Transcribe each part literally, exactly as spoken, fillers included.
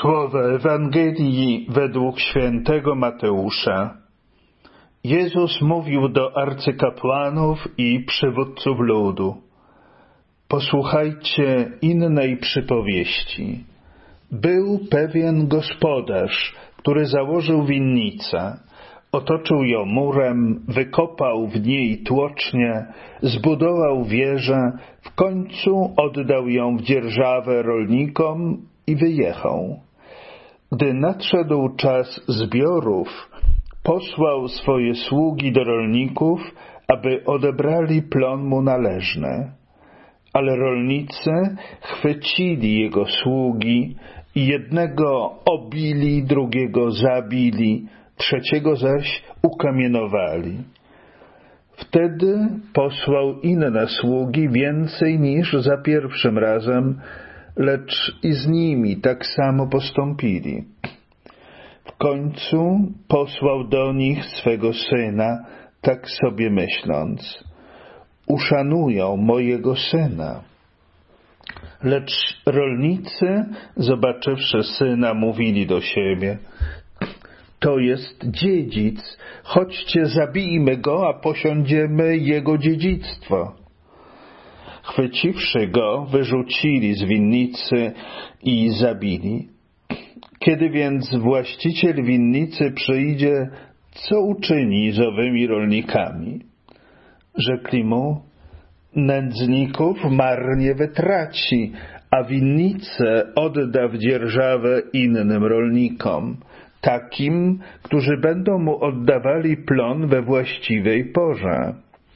Słowa Ewangelii według świętego Mateusza. Jezus mówił do arcykapłanów i przywódców ludu: posłuchajcie innej przypowieści. Był pewien gospodarz, który założył winnicę, otoczył ją murem, wykopał w niej tłocznię, zbudował wieżę, w końcu oddał ją w dzierżawę rolnikom i wyjechał. Gdy nadszedł czas zbiorów, posłał swoje sługi do rolników, aby odebrali plon mu należny. Ale rolnicy chwycili jego sługi i jednego obili, drugiego zabili, trzeciego zaś ukamienowali. Wtedy posłał inne sługi więcej niż za pierwszym razem, lecz i z nimi tak samo postąpili. W końcu posłał do nich swego syna, tak sobie myśląc: uszanują mojego syna. Lecz rolnicy, zobaczywszy syna, mówili do siebie: to jest dziedzic, chodźcie, zabijmy go, a posiądziemy jego dziedzictwo. Chwyciwszy go, wyrzucili z winnicy i zabili. Kiedy więc właściciel winnicy przyjdzie, co uczyni z owymi rolnikami? Rzekli mu: nędzników marnie wytraci, a winnicę odda w dzierżawę innym rolnikom, takim, którzy będą mu oddawali plon we właściwej porze.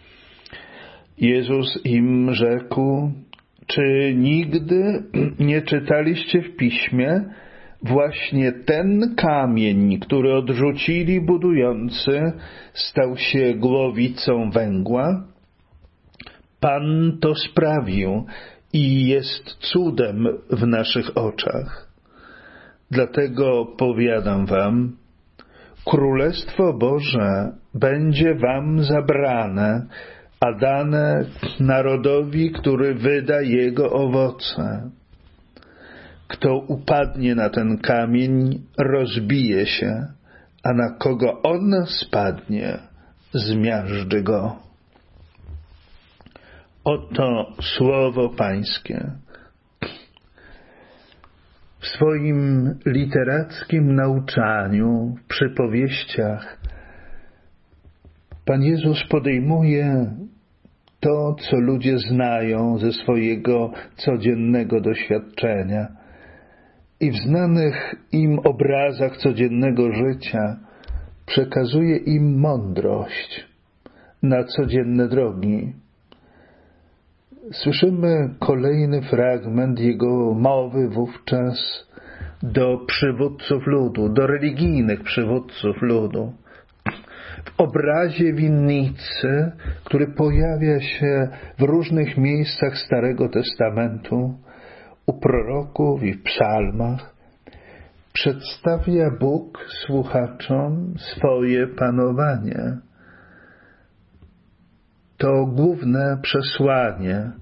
Jezus im rzekł: czy nigdy nie czytaliście w Piśmie: właśnie ten kamień, który odrzucili budujący, stał się głowicą węgła? Pan to sprawił i jest cudem w naszych oczach. Dlatego powiadam wam, Królestwo Boże będzie wam zabrane, a dane narodowi, który wyda jego owoce. Kto upadnie na ten kamień, rozbije się, a na kogo on spadnie, zmiażdży go. Oto słowo Pańskie. W swoim literackim nauczaniu, w przypowieściach, Pan Jezus podejmuje to, co ludzie znają ze swojego codziennego doświadczenia i w znanych im obrazach codziennego życia przekazuje im mądrość na codzienne drogi. Słyszymy kolejny fragment Jego mowy wówczas do przywódców ludu, do religijnych przywódców ludu. W obrazie winnicy, który pojawia się w różnych miejscach Starego Testamentu, u proroków i w psalmach, przedstawia Bóg słuchaczom swoje panowanie. To główne przesłanie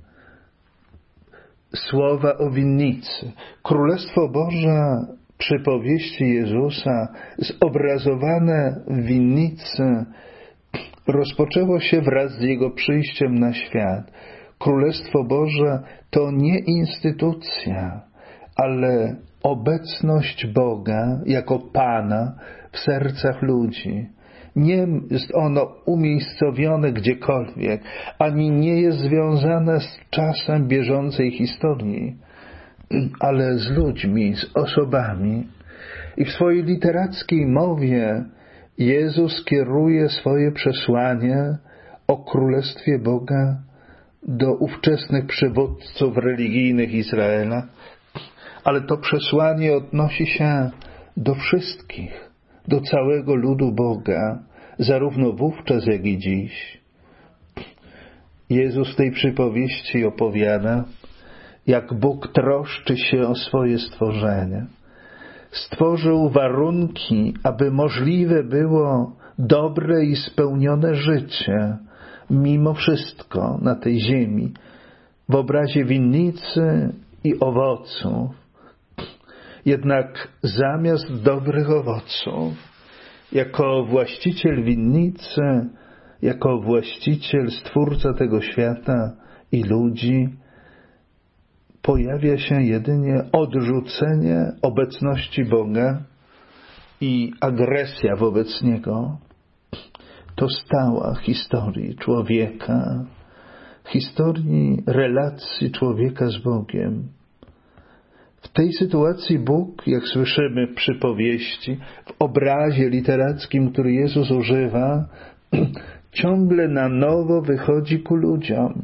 słowa o winnicy. Królestwo Boże, przypowieści Jezusa, zobrazowane w winnicy, rozpoczęło się wraz z Jego przyjściem na świat. Królestwo Boże to nie instytucja, ale obecność Boga jako Pana w sercach ludzi. Nie jest ono umiejscowione gdziekolwiek, ani nie jest związane z czasem bieżącej historii, ale z ludźmi, z osobami. I w swojej literackiej mowie Jezus kieruje swoje przesłanie o Królestwie Boga do ówczesnych przywódców religijnych Izraela, ale to przesłanie odnosi się do wszystkich, do całego ludu Boga, zarówno wówczas, jak i dziś. Jezus w tej przypowieści opowiada, jak Bóg troszczy się o swoje stworzenie. Stworzył warunki, aby możliwe było dobre i spełnione życie, mimo wszystko na tej ziemi, w obrazie winnicy i owoców. Jednak zamiast dobrych owoców, jako właściciel winnicy, jako właściciel, stwórca tego świata i ludzi, pojawia się jedynie odrzucenie obecności Boga i agresja wobec Niego. To stała historii człowieka, historii relacji człowieka z Bogiem. W tej sytuacji Bóg, jak słyszymy w przypowieści, w obrazie literackim, który Jezus używa, ciągle na nowo wychodzi ku ludziom.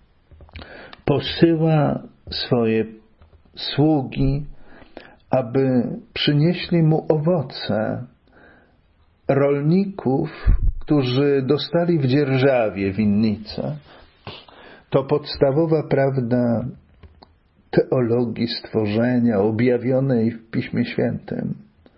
Posyła swoje sługi, aby przynieśli mu owoce. Rolników, którzy dostali w dzierżawie winnicę. To podstawowa prawda teologii stworzenia objawionej w Piśmie Świętym.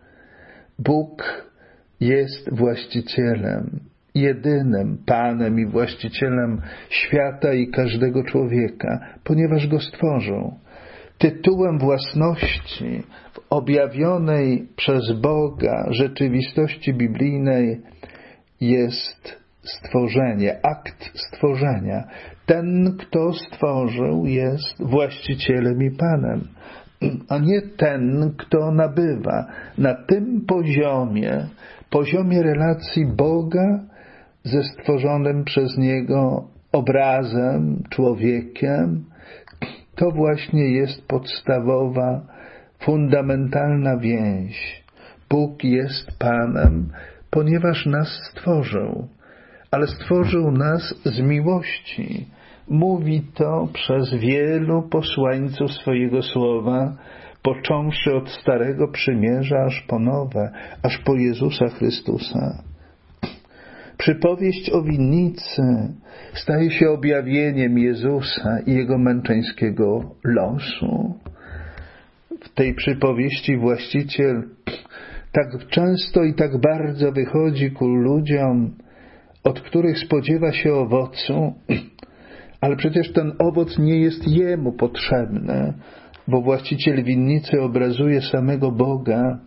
Bóg jest właścicielem, jedynym Panem i właścicielem świata i każdego człowieka, ponieważ go stworzył. Tytułem własności w objawionej przez Boga rzeczywistości biblijnej jest stworzenie, akt stworzenia. Ten, kto stworzył, jest właścicielem i Panem, a nie ten, kto nabywa. Na tym poziomie, poziomie relacji Boga ze stworzonym przez Niego obrazem, człowiekiem, to właśnie jest podstawowa, fundamentalna więź. Bóg jest Panem, ponieważ nas stworzył, ale stworzył nas z miłości. Mówi to przez wielu posłańców swojego słowa, począwszy od Starego Przymierza aż po Nowe, aż po Jezusa Chrystusa. Przypowieść o winnicy staje się objawieniem Jezusa i Jego męczeńskiego losu. W tej przypowieści właściciel tak często i tak bardzo wychodzi ku ludziom, od których spodziewa się owocu, ale przecież ten owoc nie jest jemu potrzebny, bo właściciel winnicy obrazuje samego Boga.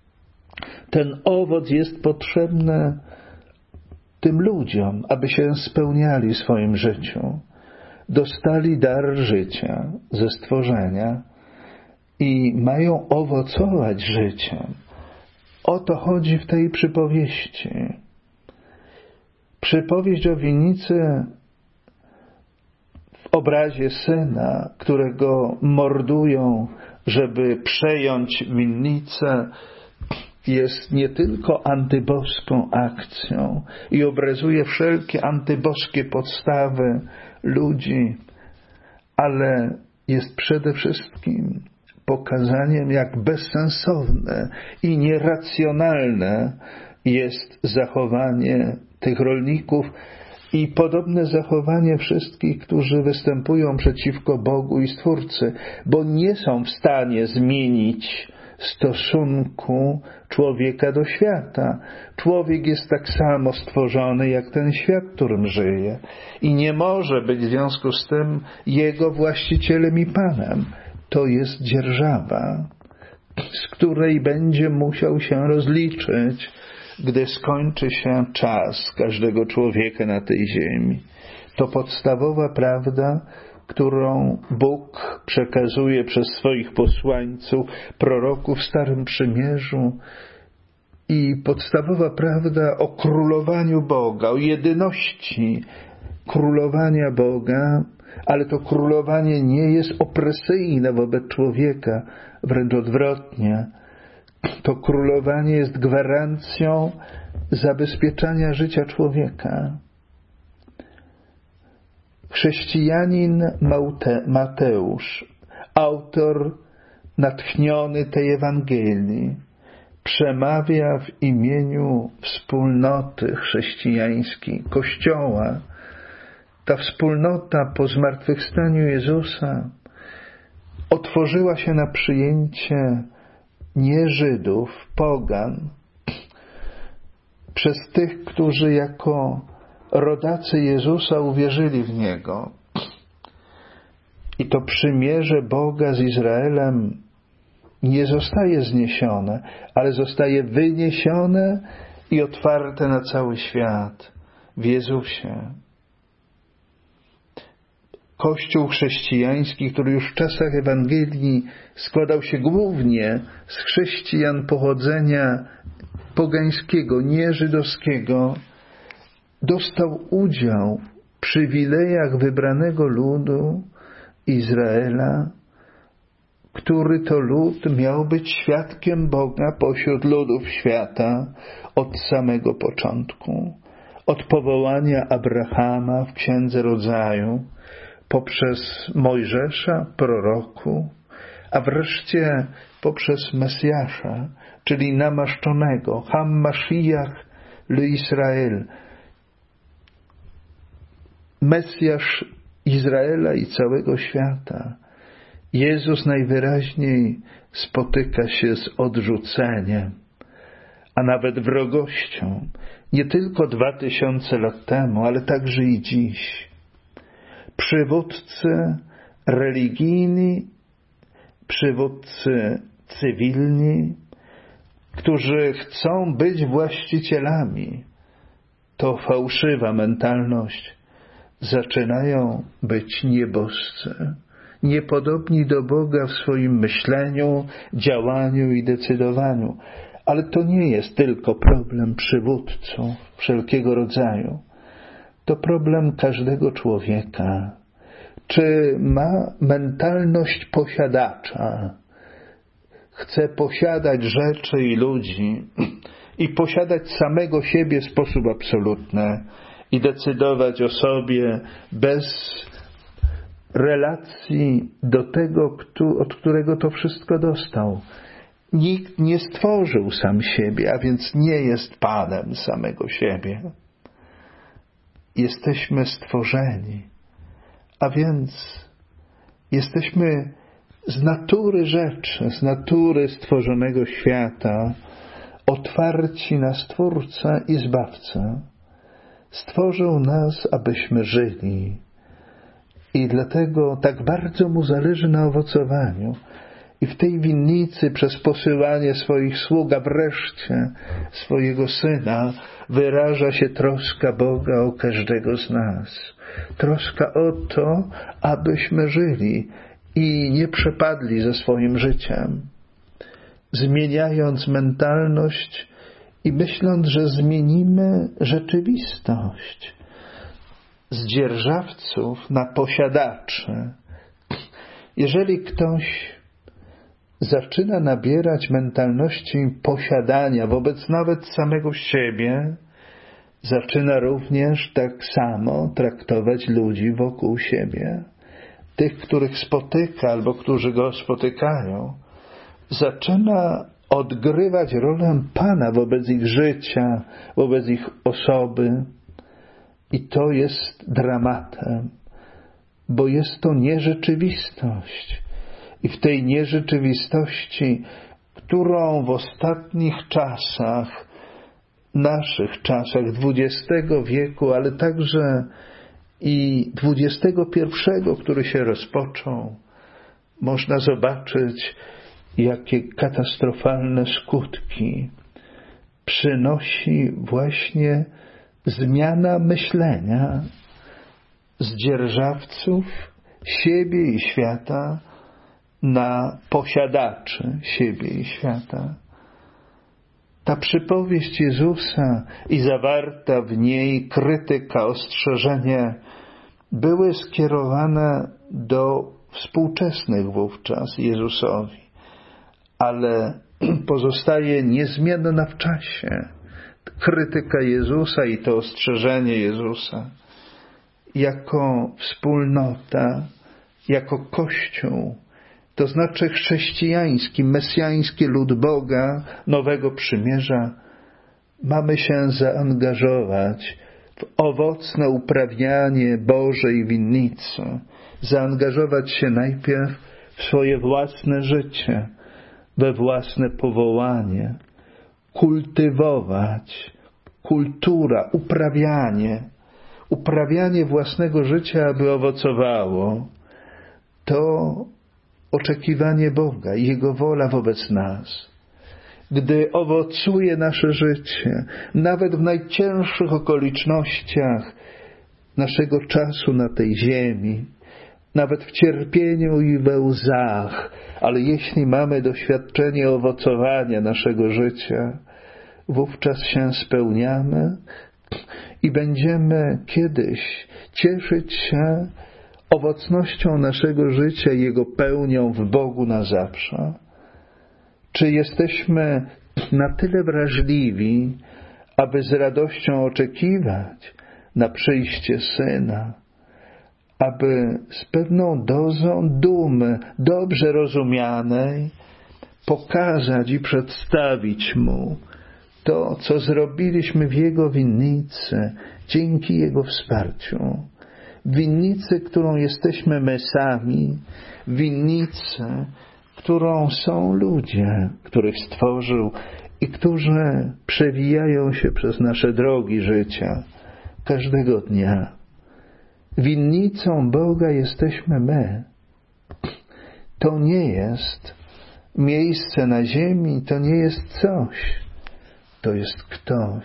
Ten owoc jest potrzebny tym ludziom, aby się spełniali w swoim życiu. Dostali dar życia ze stworzenia i mają owocować życiem. O to chodzi w tej przypowieści. Przypowieść o winnicy w obrazie syna, którego mordują, żeby przejąć winnicę, jest nie tylko antyboską akcją i obrazuje wszelkie antyboskie podstawy ludzi, ale jest przede wszystkim pokazaniem, jak bezsensowne i nieracjonalne jest zachowanie tych rolników i podobne zachowanie wszystkich, którzy występują przeciwko Bogu i Stwórcy, bo nie są w stanie zmienić stosunku człowieka do świata. Człowiek jest tak samo stworzony jak ten świat, w którym żyje i nie może być w związku z tym jego właścicielem i Panem. To jest dzierżawa, z której będzie musiał się rozliczyć, gdy skończy się czas każdego człowieka na tej ziemi. To podstawowa prawda, którą Bóg przekazuje przez swoich posłańców, proroków w Starym Przymierzu, i podstawowa prawda o królowaniu Boga, o jedyności królowania Boga, ale to królowanie nie jest opresyjne wobec człowieka, wręcz odwrotnie. To królowanie jest gwarancją zabezpieczania życia człowieka. Chrześcijanin Mateusz, autor natchniony tej Ewangelii, przemawia w imieniu wspólnoty chrześcijańskiej, Kościoła. Ta wspólnota po zmartwychwstaniu Jezusa otworzyła się na przyjęcie nie Żydów, pogan, przez tych, którzy jako rodacy Jezusa uwierzyli w Niego. I to przymierze Boga z Izraelem nie zostaje zniesione, ale zostaje wyniesione i otwarte na cały świat w Jezusie. Kościół chrześcijański, który już w czasach Ewangelii składał się głównie z chrześcijan pochodzenia pogańskiego, nieżydowskiego, dostał udział w przywilejach wybranego ludu Izraela, który to lud miał być świadkiem Boga pośród ludów świata od samego początku, od powołania Abrahama w Księdze Rodzaju, poprzez Mojżesza, proroku, a wreszcie poprzez Mesjasza, czyli namaszczonego, Ham Mashiach l'Israel, Mesjasz Izraela i całego świata. Jezus najwyraźniej spotyka się z odrzuceniem, a nawet wrogością, nie tylko dwa tysiące lat temu, ale także i dziś. Przywódcy religijni, przywódcy cywilni, którzy chcą być właścicielami, to fałszywa mentalność, zaczynają być nieboscy, niepodobni do Boga w swoim myśleniu, działaniu i decydowaniu. Ale to nie jest tylko problem przywódców wszelkiego rodzaju. To problem każdego człowieka. Czy ma mentalność posiadacza? Chce posiadać rzeczy i ludzi i posiadać samego siebie w sposób absolutny i decydować o sobie bez relacji do tego, od którego to wszystko dostał. Nikt nie stworzył sam siebie, a więc nie jest Panem samego siebie. Jesteśmy stworzeni, a więc jesteśmy z natury rzeczy, z natury stworzonego świata, otwarci na Stwórcę i Zbawcę. Stworzył nas, abyśmy żyli. I dlatego tak bardzo Mu zależy na owocowaniu. I w tej winnicy przez posyłanie swoich sług, a wreszcie swojego Syna, wyraża się troska Boga o każdego z nas. Troska o to, abyśmy żyli i nie przepadli ze swoim życiem. Zmieniając mentalność i myśląc, że zmienimy rzeczywistość z dzierżawców na posiadaczy. Jeżeli ktoś zaczyna nabierać mentalności posiadania wobec nawet samego siebie, zaczyna również tak samo traktować ludzi wokół siebie. Tych, których spotyka albo którzy go spotykają. Zaczyna odgrywać rolę Pana wobec ich życia, wobec ich osoby. I to jest dramatem, bo jest to nierzeczywistość. I w tej nierzeczywistości, którą w ostatnich czasach, naszych czasach dwudziestego wieku, ale także i dwudziestego pierwszego, który się rozpoczął, można zobaczyć, jakie katastrofalne skutki przynosi właśnie zmiana myślenia z dzierżawców siebie i świata na posiadaczy siebie i świata. Ta przypowieść Jezusa i zawarta w niej krytyka, ostrzeżenie były skierowane do współczesnych wówczas Jezusowi, ale pozostaje niezmienna w czasie. Krytyka Jezusa i to ostrzeżenie Jezusa jako wspólnota, jako Kościół, to znaczy chrześcijański, mesjański lud Boga, Nowego Przymierza, mamy się zaangażować w owocne uprawianie Bożej winnicy, zaangażować się najpierw w swoje własne życie, we własne powołanie, kultywować, kultura, uprawianie, uprawianie własnego życia, aby owocowało, to oczekiwanie Boga i Jego wola wobec nas, gdy owocuje nasze życie, nawet w najcięższych okolicznościach naszego czasu na tej ziemi, nawet w cierpieniu i we łzach, ale jeśli mamy doświadczenie owocowania naszego życia, wówczas się spełniamy i będziemy kiedyś cieszyć się owocnością naszego życia i Jego pełnią w Bogu na zawsze. Czy jesteśmy na tyle wrażliwi, aby z radością oczekiwać na przyjście Syna, aby z pewną dozą dumy, dobrze rozumianej, pokazać i przedstawić Mu to, co zrobiliśmy w Jego winnicy, dzięki Jego wsparciu. Winnicy, którą jesteśmy my sami, winnicy, którą są ludzie, których stworzył i którzy przewijają się przez nasze drogi życia każdego dnia. Winnicą Boga jesteśmy my. To nie jest miejsce na ziemi, to nie jest coś, to jest ktoś.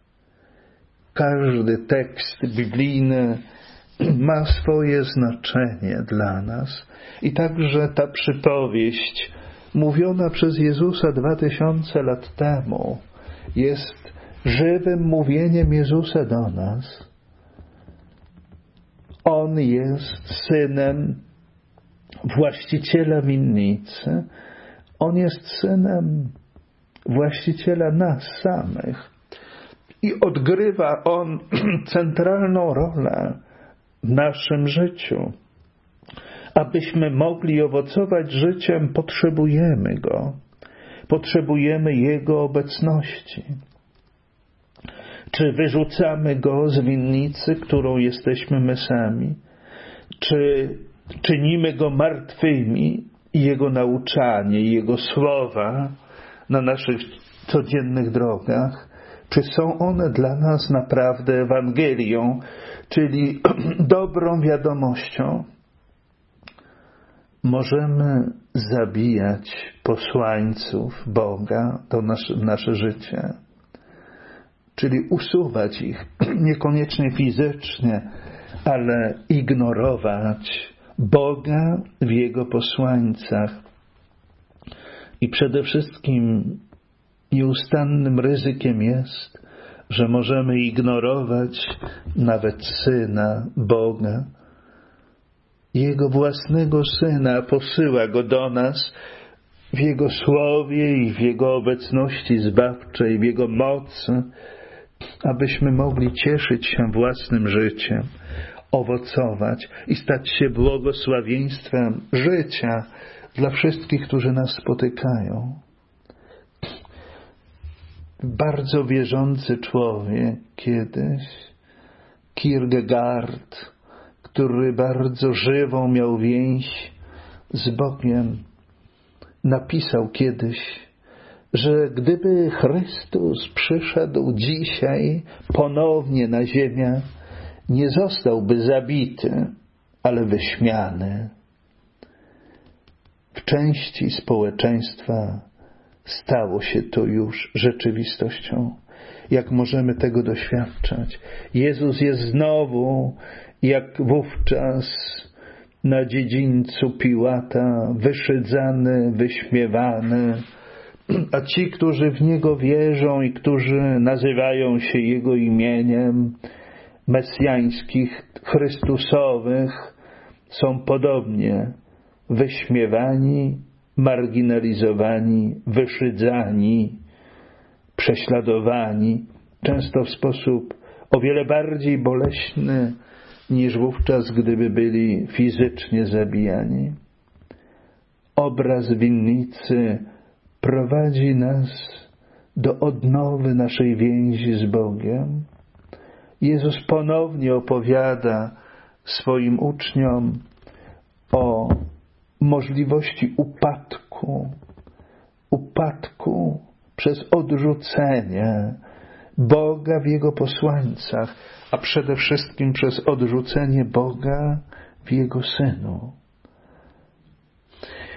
Każdy tekst biblijny ma swoje znaczenie dla nas. I także ta przypowieść, mówiona przez Jezusa dwa tysiące lat temu, jest żywym mówieniem Jezusa do nas. On jest synem właściciela winnicy. On jest synem właściciela nas samych. I odgrywa On centralną rolę w naszym życiu. Abyśmy mogli owocować życiem, potrzebujemy Go. Potrzebujemy Jego obecności. Czy wyrzucamy Go z winnicy, którą jesteśmy my sami? Czy czynimy Go martwymi i Jego nauczanie, i Jego słowa na naszych codziennych drogach? Czy są one dla nas naprawdę Ewangelią, czyli dobrą wiadomością? Możemy zabijać posłańców Boga do nasze, nasze życie, czyli usuwać ich, niekoniecznie fizycznie, ale ignorować Boga w Jego posłańcach. I przede wszystkim nieustannym ryzykiem jest, że możemy ignorować nawet Syna Boga. Jego własnego Syna posyła Go do nas w Jego słowie i w Jego obecności zbawczej, w Jego mocy, abyśmy mogli cieszyć się własnym życiem, owocować i stać się błogosławieństwem życia dla wszystkich, którzy nas spotykają. Bardzo wierzący człowiek kiedyś, Kierkegaard, który bardzo żywą miał więź z Bogiem, napisał kiedyś, że gdyby Chrystus przyszedł dzisiaj ponownie na ziemię, nie zostałby zabity, ale wyśmiany. W części społeczeństwa stało się to już rzeczywistością. Jak możemy tego doświadczać? Jezus jest znowu, jak wówczas na dziedzińcu Piłata, wyszydzany, wyśmiewany, a ci, którzy w Niego wierzą i którzy nazywają się Jego imieniem, mesjańskich, chrystusowych, są podobnie wyśmiewani, marginalizowani, wyszydzani, prześladowani, często w sposób o wiele bardziej boleśny niż wówczas, gdyby byli fizycznie zabijani. Obraz winnicy prowadzi nas do odnowy naszej więzi z Bogiem. Jezus ponownie opowiada swoim uczniom o możliwości upadku, upadku przez odrzucenie Boga w Jego posłańcach, a przede wszystkim przez odrzucenie Boga w Jego Synu.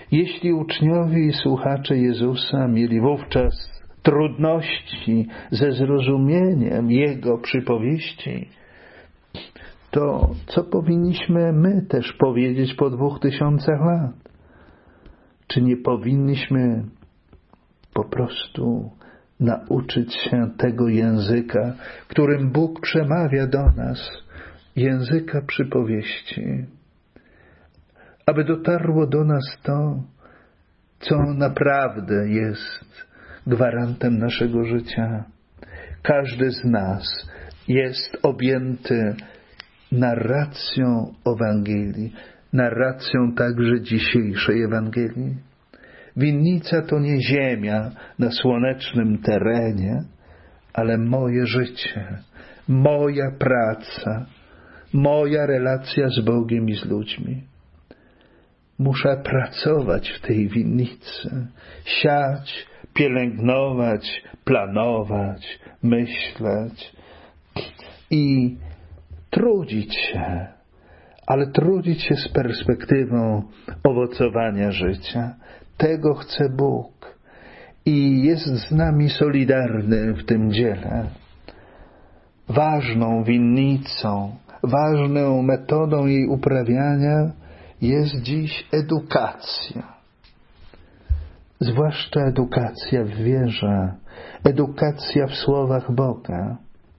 Jeśli uczniowie i słuchacze Jezusa mieli wówczas trudności ze zrozumieniem Jego przypowieści, to co powinniśmy my też powiedzieć po dwóch tysiącach lat? Czy nie powinniśmy po prostu nauczyć się tego języka, którym Bóg przemawia do nas, języka przypowieści, aby dotarło do nas to, co naprawdę jest gwarantem naszego życia. Każdy z nas jest objęty narracją Ewangelii, narracją także dzisiejszej Ewangelii. Winnica to nie ziemia na słonecznym terenie, ale moje życie, moja praca, moja relacja z Bogiem i z ludźmi. Muszę pracować w tej winnicy, siać, pielęgnować, planować, myśleć i trudzić się, ale trudzić się z perspektywą owocowania życia. Tego chce Bóg i jest z nami solidarny w tym dziele. Ważną winnicą, ważną metodą jej uprawiania jest dziś edukacja. Zwłaszcza edukacja w wierze, edukacja w słowach Boga.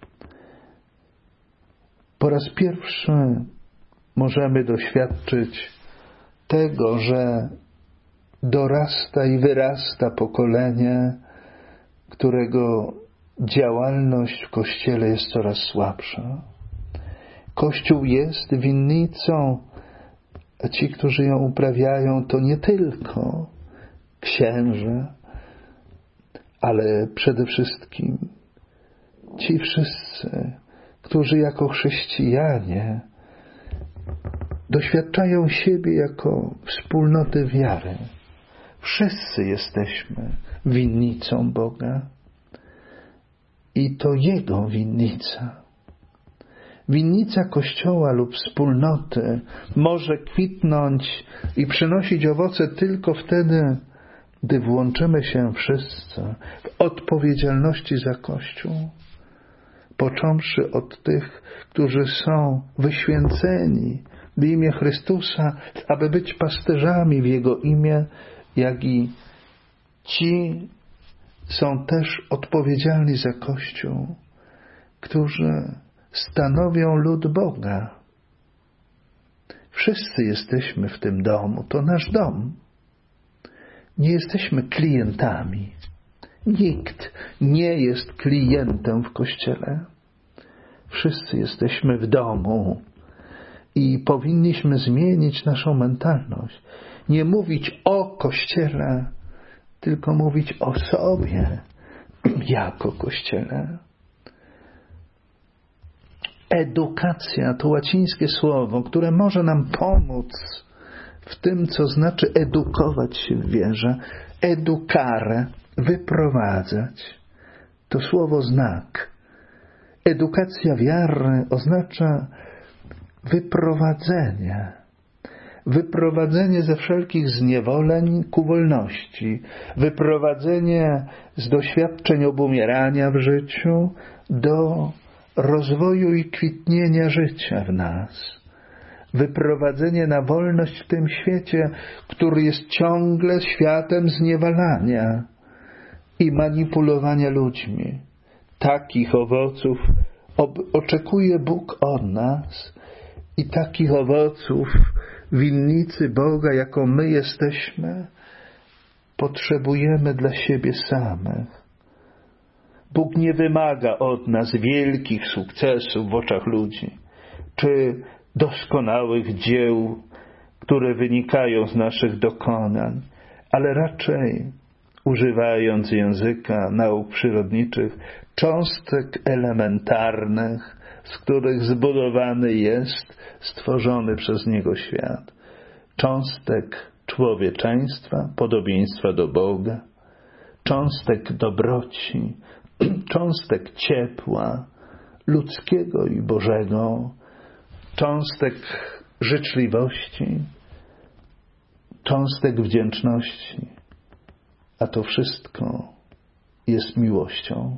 Po raz pierwszy możemy doświadczyć tego, że dorasta i wyrasta pokolenie, którego działalność w Kościele jest coraz słabsza. Kościół jest winnicą, a ci, którzy ją uprawiają, to nie tylko księże, ale przede wszystkim ci wszyscy, którzy jako chrześcijanie doświadczają siebie jako wspólnoty wiary. Wszyscy jesteśmy winnicą Boga i to Jego winnica. Winnica Kościoła lub wspólnoty może kwitnąć i przynosić owoce tylko wtedy, gdy włączymy się wszyscy w odpowiedzialności za Kościół, począwszy od tych, którzy są wyświęceni w imię Chrystusa, aby być pasterzami w Jego imię, jak i ci są też odpowiedzialni za Kościół, którzy stanowią lud Boga. Wszyscy jesteśmy w tym domu, to nasz dom. Nie jesteśmy klientami. Nikt nie jest klientem w Kościele. Wszyscy jesteśmy w domu i powinniśmy zmienić naszą mentalność. Nie mówić o Kościele, tylko mówić o sobie jako Kościele. Edukacja to łacińskie słowo, które może nam pomóc w tym, co znaczy edukować się w wierze. Educare, wyprowadzać. To słowo znak. Edukacja wiary oznacza wyprowadzenie. Wyprowadzenie ze wszelkich zniewoleń ku wolności. Wyprowadzenie z doświadczeń obumierania w życiu do rozwoju i kwitnienia życia w nas. Wyprowadzenie na wolność w tym świecie, który jest ciągle światem zniewalania i manipulowania ludźmi. Takich owoców oczekuje Bóg od nas i takich owoców winnicy Boga, jaką my jesteśmy, potrzebujemy dla siebie samych. Bóg nie wymaga od nas wielkich sukcesów w oczach ludzi, czy doskonałych dzieł, które wynikają z naszych dokonań, ale raczej, używając języka nauk przyrodniczych, cząstek elementarnych, z których zbudowany jest stworzony przez Niego świat. Cząstek człowieczeństwa, podobieństwa do Boga, cząstek dobroci, cząstek ciepła ludzkiego i Bożego, cząstek życzliwości, cząstek wdzięczności, a to wszystko jest miłością.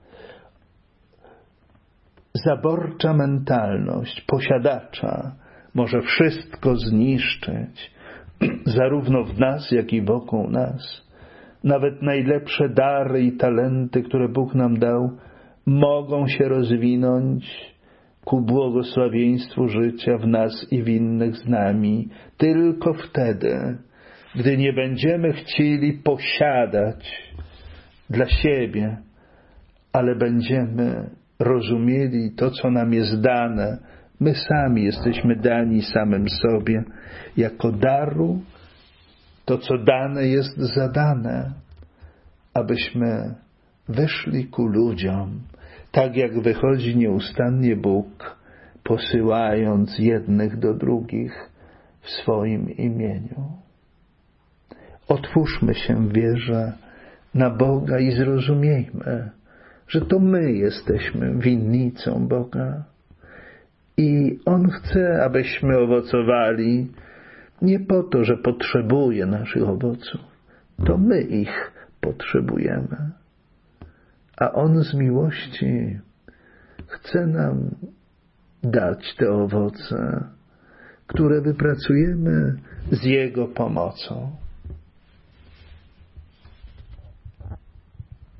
Zaborcza mentalność posiadacza może wszystko zniszczyć, zarówno w nas, jak i wokół nas. Nawet najlepsze dary i talenty, które Bóg nam dał, mogą się rozwinąć ku błogosławieństwu życia w nas i w innych z nami tylko wtedy, gdy nie będziemy chcieli posiadać dla siebie, ale będziemy rozumieli to, co nam jest dane. My sami jesteśmy dani samym sobie jako daru, to, co dane jest zadane, abyśmy wyszli ku ludziom, tak jak wychodzi nieustannie Bóg, posyłając jednych do drugich w swoim imieniu. Otwórzmy się w wierze na Boga i zrozumiejmy, że to my jesteśmy winnicą Boga i On chce, abyśmy owocowali nie po to, że potrzebuje naszych owoców. To my ich potrzebujemy. A On z miłości chce nam dać te owoce, które wypracujemy z Jego pomocą.